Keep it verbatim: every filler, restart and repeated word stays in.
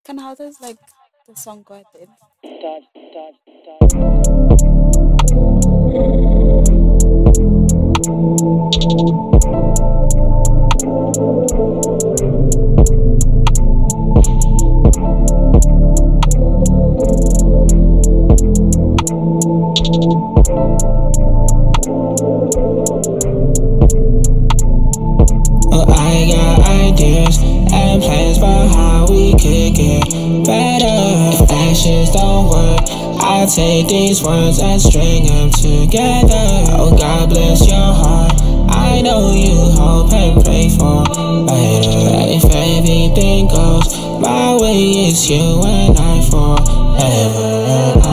Kind of how does like the song go at the end? Well, I got ideas and plans for how we could get better. If actions don't work, I take these words and string them together. Oh, God bless your heart. I know you hope and pray for better. If everything goes my way, it's you and I forever.